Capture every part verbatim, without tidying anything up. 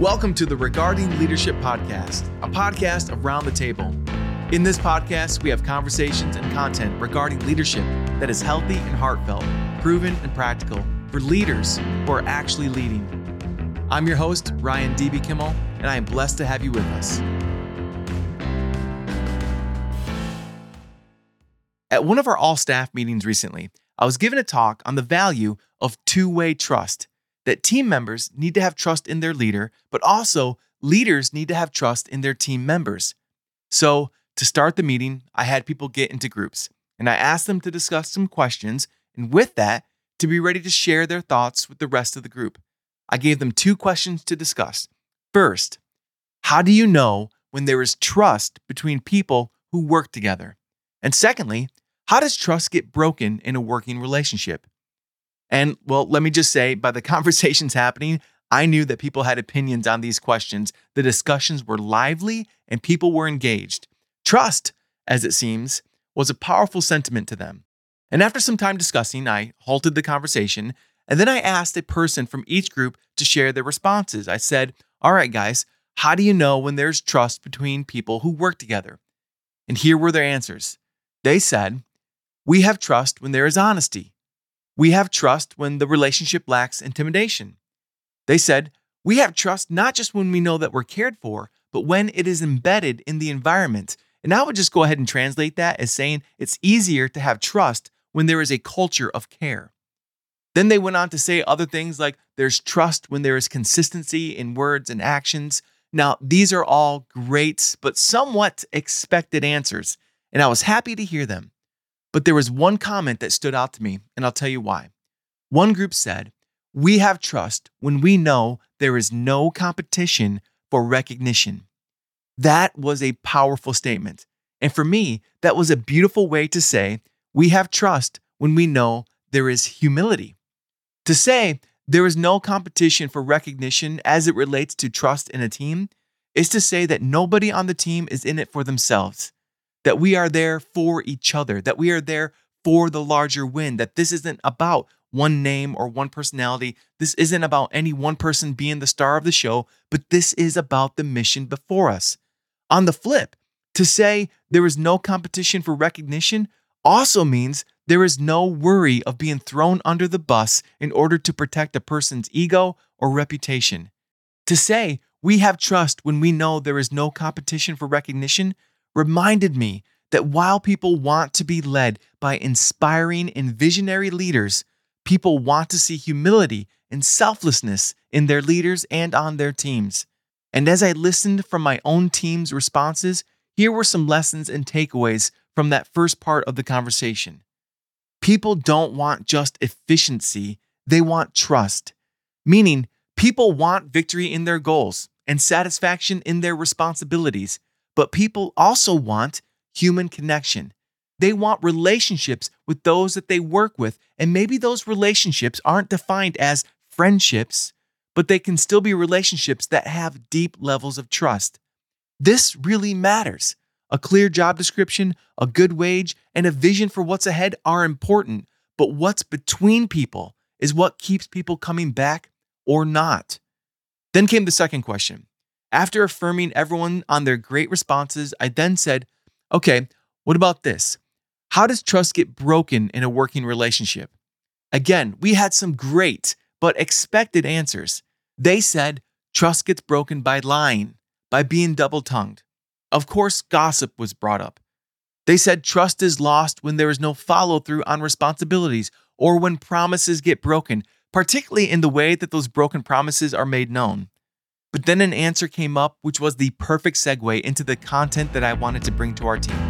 Welcome to the Regarding Leadership Podcast, a podcast of Round the Table. In this podcast, we have conversations and content regarding leadership that is healthy and heartfelt, proven and practical for leaders who are actually leading. I'm your host, Ryan D B. Kimmel, and I am blessed to have you with us. At one of our all-staff meetings recently, I was given a talk on the value of two-way trust, that team members need to have trust in their leader, but also leaders need to have trust in their team members. So, to start the meeting, I had people get into groups, and I asked them to discuss some questions, and with that, to be ready to share their thoughts with the rest of the group. I gave them two questions to discuss. First, how do you know when there is trust between people who work together? And secondly, how does trust get broken in a working relationship? And, well, let me just say, by the conversations happening, I knew that people had opinions on these questions. The discussions were lively and people were engaged. Trust, as it seems, was a powerful sentiment to them. And after some time discussing, I halted the conversation, and then I asked a person from each group to share their responses. I said, all right, guys, how do you know when there's trust between people who work together? And here were their answers. They said, we have trust when there is honesty. We have trust when the relationship lacks intimidation. They said, we have trust not just when we know that we're cared for, but when it is embedded in the environment. And I would just go ahead and translate that as saying it's easier to have trust when there is a culture of care. Then they went on to say other things like there's trust when there is consistency in words and actions. Now, these are all great, but somewhat expected answers, and I was happy to hear them. But there was one comment that stood out to me, and I'll tell you why. One group said, we have trust when we know there is no competition for recognition. That was a powerful statement. And for me, that was a beautiful way to say, we have trust when we know there is humility. To say there is no competition for recognition as it relates to trust in a team is to say that nobody on the team is in it for themselves. That we are there for each other, that we are there for the larger win, that this isn't about one name or one personality. This isn't about any one person being the star of the show, but this is about the mission before us. On the flip, to say there is no competition for recognition also means there is no worry of being thrown under the bus in order to protect a person's ego or reputation. To say we have trust when we know there is no competition for recognition reminded me that while people want to be led by inspiring and visionary leaders, people want to see humility and selflessness in their leaders and on their teams. And as I listened from my own team's responses, here were some lessons and takeaways from that first part of the conversation. People don't want just efficiency, they want trust, meaning people want victory in their goals and satisfaction in their responsibilities. But people also want human connection. They want relationships with those that they work with. And maybe those relationships aren't defined as friendships, but they can still be relationships that have deep levels of trust. This really matters. A clear job description, a good wage, and a vision for what's ahead are important. But what's between people is what keeps people coming back or not. Then came the second question. After affirming everyone on their great responses, I then said, okay, what about this? How does trust get broken in a working relationship? Again, we had some great but expected answers. They said trust gets broken by lying, by being double-tongued. Of course, gossip was brought up. They said trust is lost when there is no follow-through on responsibilities or when promises get broken, particularly in the way that those broken promises are made known. But then an answer came up, which was the perfect segue into the content that I wanted to bring to our team.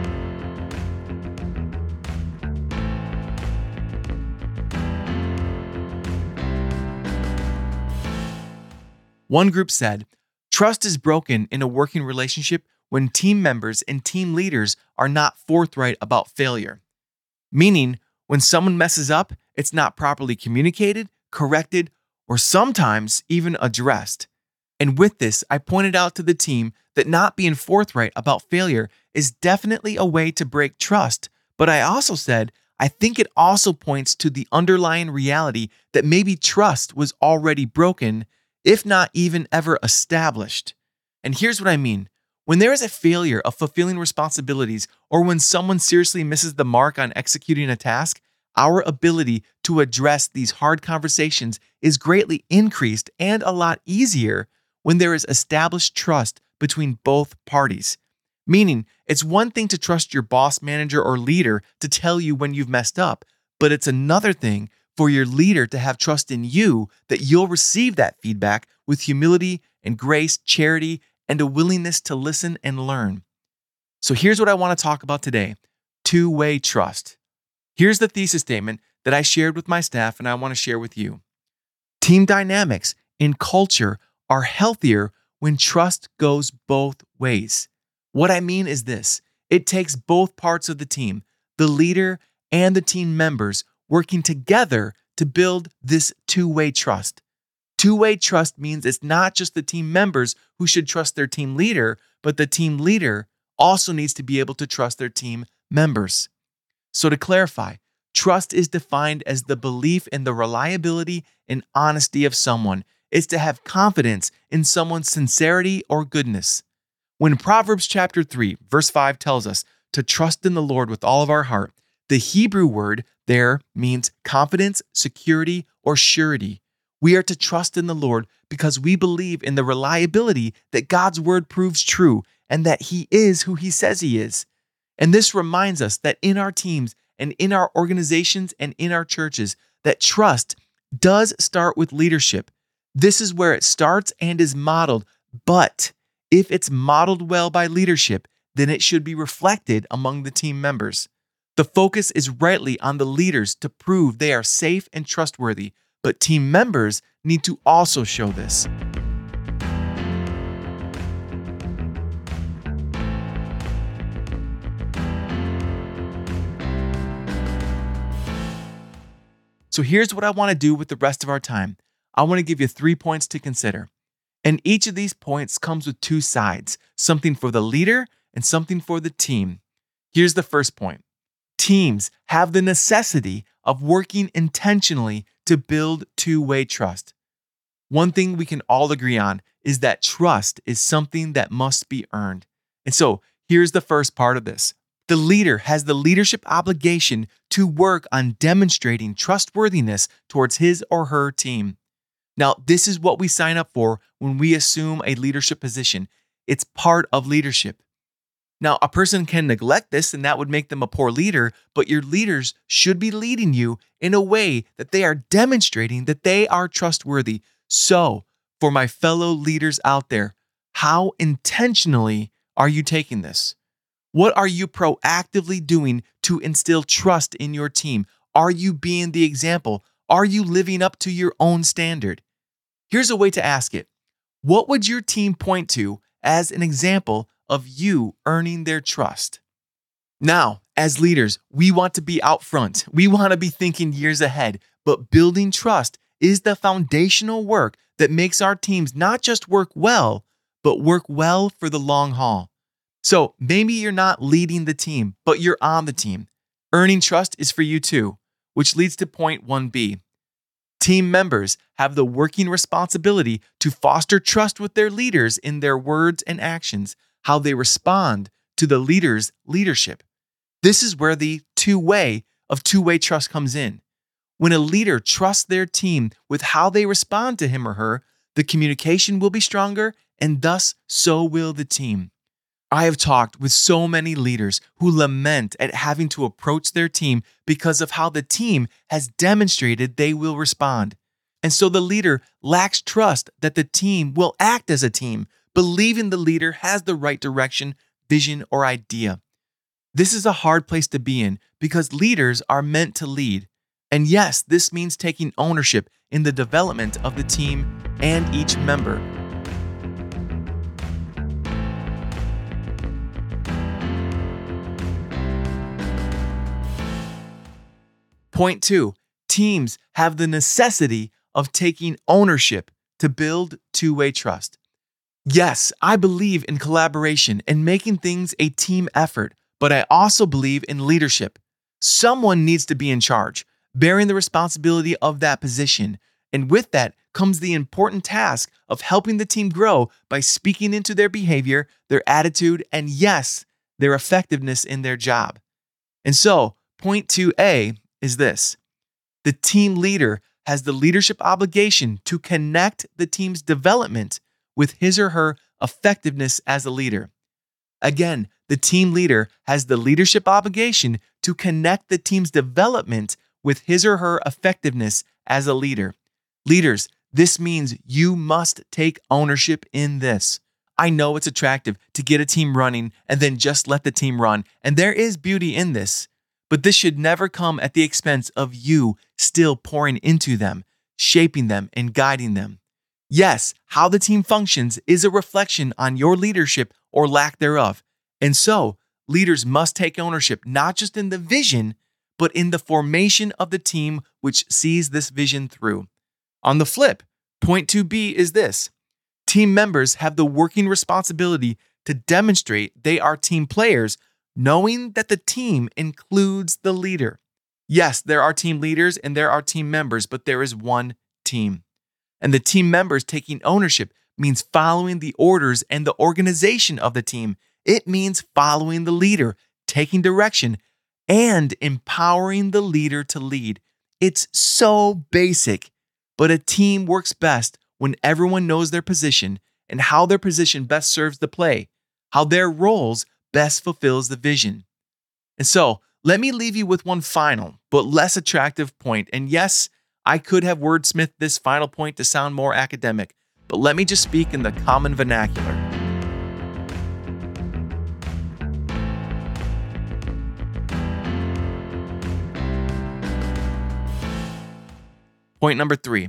One group said, trust is broken in a working relationship when team members and team leaders are not forthright about failure. Meaning, when someone messes up, it's not properly communicated, corrected, or sometimes even addressed. And with this, I pointed out to the team that not being forthright about failure is definitely a way to break trust. But I also said, I think it also points to the underlying reality that maybe trust was already broken if not even ever established. And here's what I mean. When there is a failure of fulfilling responsibilities, or when someone seriously misses the mark on executing a task, our ability to address these hard conversations is greatly increased and a lot easier when there is established trust between both parties. Meaning, it's one thing to trust your boss, manager, or leader to tell you when you've messed up, but it's another thing for your leader to have trust in you that you'll receive that feedback with humility and grace, charity, and a willingness to listen and learn. So here's what I want to talk about today: two-way trust. Here's the thesis statement that I shared with my staff and I want to share with you. Team dynamics in culture are healthier when trust goes both ways. What I mean is this: it takes both parts of the team, the leader and the team members, working together to build this two-way trust. Two-way trust means it's not just the team members who should trust their team leader, but the team leader also needs to be able to trust their team members. So to clarify, trust is defined as the belief in the reliability and honesty of someone. It's to have confidence in someone's sincerity or goodness. When Proverbs chapter three, verse five tells us to trust in the Lord with all of our heart, the Hebrew word there means confidence, security, or surety. We are to trust in the Lord because we believe in the reliability that God's word proves true and that He is who He says He is. And this reminds us that in our teams and in our organizations and in our churches, that trust does start with leadership. This is where it starts and is modeled. But if it's modeled well by leadership, then it should be reflected among the team members. The focus is rightly on the leaders to prove they are safe and trustworthy, but team members need to also show this. So here's what I want to do with the rest of our time. I want to give you three points to consider. And each of these points comes with two sides, something for the leader and something for the team. Here's the first point. Teams have the necessity of working intentionally to build two-way trust. One thing we can all agree on is that trust is something that must be earned. And so here's the first part of this. The leader has the leadership obligation to work on demonstrating trustworthiness towards his or her team. Now, this is what we sign up for when we assume a leadership position. It's part of leadership. Now, a person can neglect this and that would make them a poor leader, but your leaders should be leading you in a way that they are demonstrating that they are trustworthy. So, for my fellow leaders out there, how intentionally are you taking this? What are you proactively doing to instill trust in your team? Are you being the example? Are you living up to your own standard? Here's a way to ask it. What would your team point to as an example of you earning their trust? Now, as leaders, we want to be out front. We want to be thinking years ahead, but building trust is the foundational work that makes our teams not just work well, but work well for the long haul. So maybe you're not leading the team, but you're on the team. Earning trust is for you too, which leads to point one B. Team members have the working responsibility to foster trust with their leaders in their words and actions, how they respond to the leader's leadership. This is where the two-way of two-way trust comes in. When a leader trusts their team with how they respond to him or her, the communication will be stronger, and thus so will the team. I have talked with so many leaders who lament at having to approach their team because of how the team has demonstrated they will respond. And so the leader lacks trust that the team will act as a team, believing the leader has the right direction, vision, or idea. This is a hard place to be in because leaders are meant to lead. And yes, this means taking ownership in the development of the team and each member. Point two, teams have the necessity of taking ownership to build two-way trust. Yes, I believe in collaboration and making things a team effort, but I also believe in leadership. Someone needs to be in charge, bearing the responsibility of that position, and with that comes the important task of helping the team grow by speaking into their behavior, their attitude, and yes, their effectiveness in their job. And so, point two A is this. The team leader has the leadership obligation to connect the team's development with his or her effectiveness as a leader. Again, the team leader has the leadership obligation to connect the team's development with his or her effectiveness as a leader. Leaders, this means you must take ownership in this. I know it's attractive to get a team running and then just let the team run, and there is beauty in this. But this should never come at the expense of you still pouring into them, shaping them, and guiding them. Yes, how the team functions is a reflection on your leadership or lack thereof. And so, leaders must take ownership not just in the vision, but in the formation of the team which sees this vision through. On the flip, point two B is this. Team members have the working responsibility to demonstrate they are team players, knowing that the team includes the leader. Yes, there are team leaders and there are team members, but there is one team. And the team members taking ownership means following the orders and the organization of the team. It means following the leader, taking direction, and empowering the leader to lead. It's so basic, but a team works best when everyone knows their position and how their position best serves the play, how their roles best fulfills the vision. And so, let me leave you with one final, but less attractive point. And yes, I could have wordsmithed this final point to sound more academic, but let me just speak in the common vernacular. Point number three.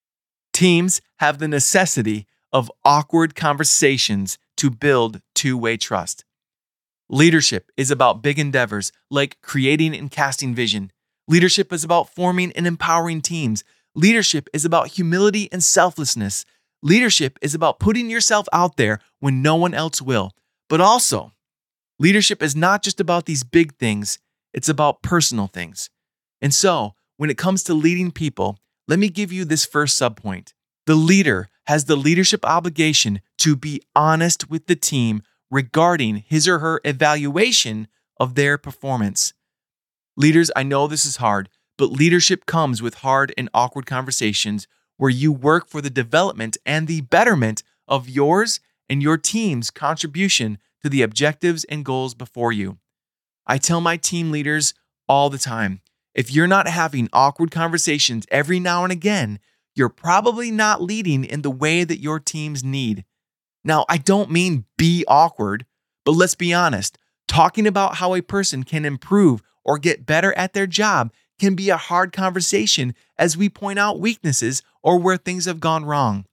Teams have the necessity of awkward conversations to build two-way trust. Leadership is about big endeavors like creating and casting vision. Leadership is about forming and empowering teams. Leadership is about humility and selflessness. Leadership is about putting yourself out there when no one else will. But also, leadership is not just about these big things, it's about personal things. And so, when it comes to leading people, let me give you this first subpoint. The leader has the leadership obligation to be honest with the team regarding his or her evaluation of their performance. Leaders, I know this is hard, but leadership comes with hard and awkward conversations where you work for the development and the betterment of yours and your team's contribution to the objectives and goals before you. I tell my team leaders all the time, if you're not having awkward conversations every now and again, you're probably not leading in the way that your teams need. Now, I don't mean be awkward, but let's be honest. Talking about how a person can improve or get better at their job can be a hard conversation as we point out weaknesses or where things have gone wrong.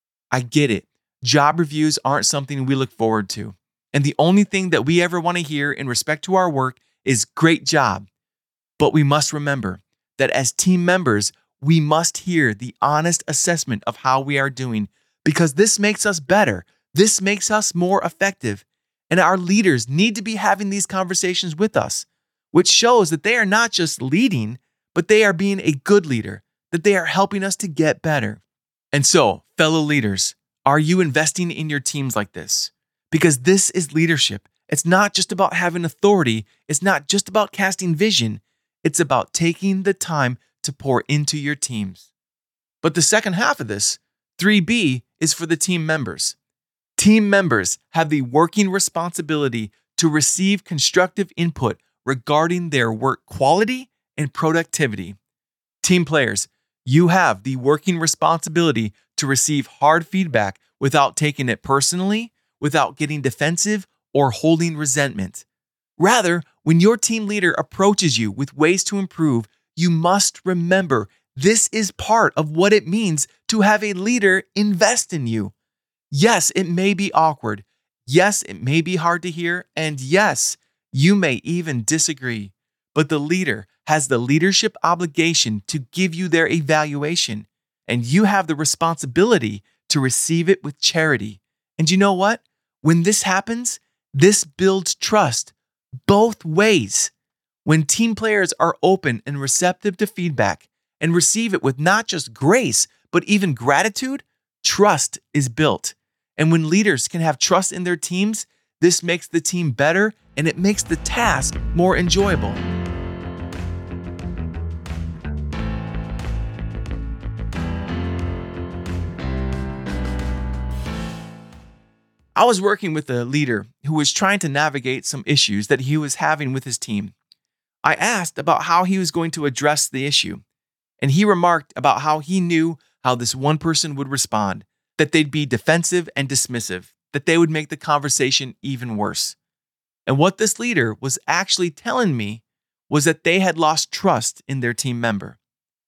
I get it. Job reviews aren't something we look forward to. And the only thing that we ever want to hear in respect to our work is great job. But we must remember that as team members, we must hear the honest assessment of how we are doing because this makes us better. This makes us more effective. And our leaders need to be having these conversations with us, which shows that they are not just leading, but they are being a good leader, that they are helping us to get better. And so, fellow leaders, are you investing in your teams like this? Because this is leadership. It's not just about having authority. It's not just about casting vision. It's about taking the time to pour into your teams. But the second half of this, three B, is for the team members. Team members have the working responsibility to receive constructive input regarding their work quality and productivity. Team players, you have the working responsibility to receive hard feedback without taking it personally, without getting defensive or holding resentment. Rather, when your team leader approaches you with ways to improve, you must remember this is part of what it means to have a leader invest in you. Yes, it may be awkward. Yes, it may be hard to hear. And yes, you may even disagree. But the leader has the leadership obligation to give you their evaluation, and you have the responsibility to receive it with charity. And you know what? When this happens, this builds trust both ways. When team players are open and receptive to feedback and receive it with not just grace, but even gratitude, trust is built. And when leaders can have trust in their teams, this makes the team better and it makes the task more enjoyable. I was working with a leader who was trying to navigate some issues that he was having with his team. I asked about how he was going to address the issue, and he remarked about how he knew how this one person would respond, that they'd be defensive and dismissive, that they would make the conversation even worse. And what this leader was actually telling me was that they had lost trust in their team member.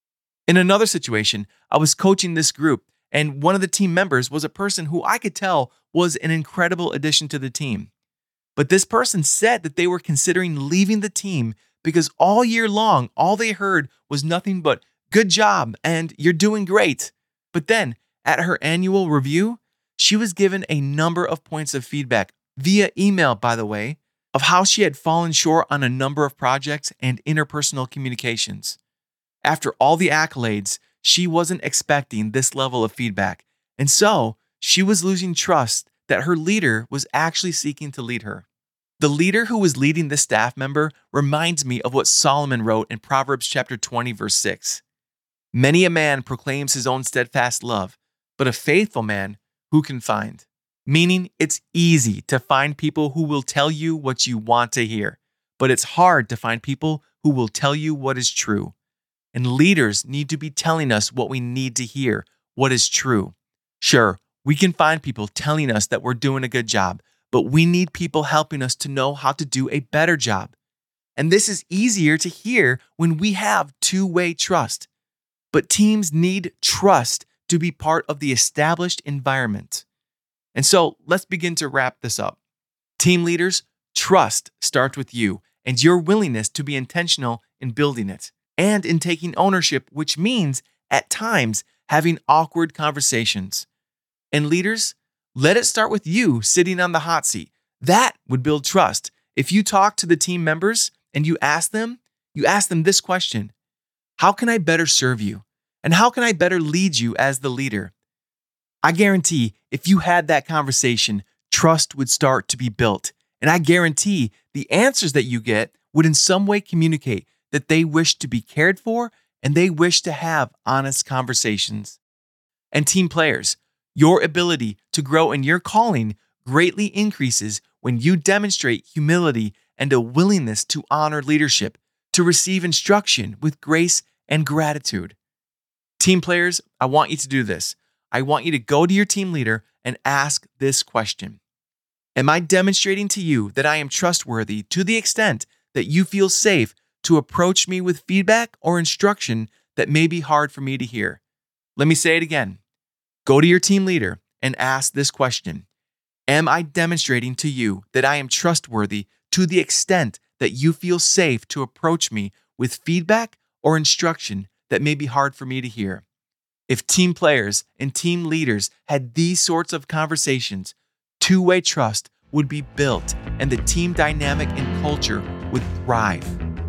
In another situation, I was coaching this group, and one of the team members was a person who I could tell was an incredible addition to the team. But this person said that they were considering leaving the team because all year long, all they heard was nothing but "good job" and "you're doing great." But then, at her annual review, she was given a number of points of feedback, via email, by the way, of how she had fallen short on a number of projects and interpersonal communications. After all the accolades, she wasn't expecting this level of feedback, and so she was losing trust that her leader was actually seeking to lead her. The leader who was leading this staff member reminds me of what Solomon wrote in Proverbs chapter twenty, verse six. Many a man proclaims his own steadfast love, but a faithful man who can find? Meaning, it's easy to find people who will tell you what you want to hear, but it's hard to find people who will tell you what is true. And leaders need to be telling us what we need to hear, what is true. Sure, we can find people telling us that we're doing a good job, but we need people helping us to know how to do a better job. And this is easier to hear when we have two-way trust. But teams need trust to be part of the established environment. And so let's begin to wrap this up. Team leaders, trust starts with you and your willingness to be intentional in building it and in taking ownership, which means at times having awkward conversations. And leaders, let it start with you sitting on the hot seat. That would build trust. If you talk to the team members and you ask them, you ask them this question: how can I better serve you? And how can I better lead you as the leader? I guarantee if you had that conversation, trust would start to be built. And I guarantee the answers that you get would in some way communicate that they wish to be cared for and they wish to have honest conversations. And team players, your ability to grow in your calling greatly increases when you demonstrate humility and a willingness to honor leadership, to receive instruction with grace and gratitude. Team players, I want you to do this. I want you to go to your team leader and ask this question: am I demonstrating to you that I am trustworthy to the extent that you feel safe to approach me with feedback or instruction that may be hard for me to hear? Let me say it again. Go to your team leader and ask this question: am I demonstrating to you that I am trustworthy to the extent that you feel safe to approach me with feedback or instruction that may be hard for me to hear? If team players and team leaders had these sorts of conversations, two-way trust would be built and the team dynamic and culture would thrive.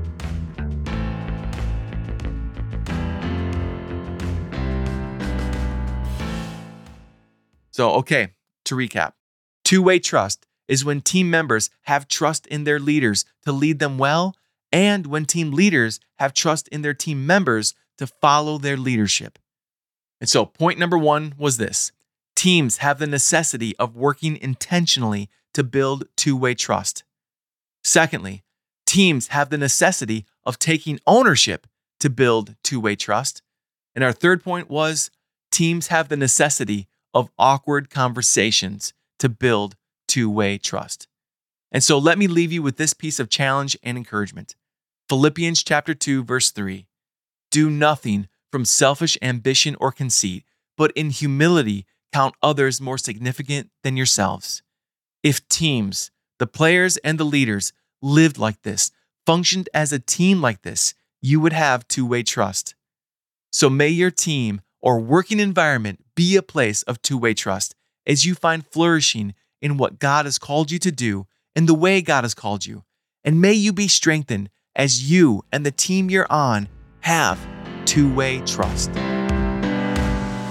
So, okay, to recap, two-way trust is when team members have trust in their leaders to lead them well, and when team leaders have trust in their team members to follow their leadership. And so point number one was this: teams have the necessity of working intentionally to build two-way trust. Secondly, teams have the necessity of taking ownership to build two-way trust. And our third point was teams have the necessity of awkward conversations to build two-way trust. And so let me leave you with this piece of challenge and encouragement. Philippians chapter two, verse three. Do nothing from selfish ambition or conceit, but in humility count others more significant than yourselves. If teams, the players and the leaders, lived like this, functioned as a team like this, you would have two-way trust. So may your team or working environment be a place of two-way trust as you find flourishing in what God has called you to do and the way God has called you. And may you be strengthened as you and the team you're on have two-way trust.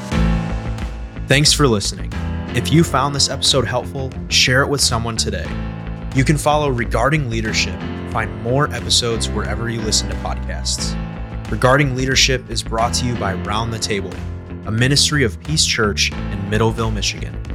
Thanks for listening. If you found this episode helpful, share it with someone today. You can follow Regarding Leadership and find more episodes wherever you listen to podcasts. Regarding Leadership is brought to you by Round the Table, a ministry of Peace Church in Middleville, Michigan.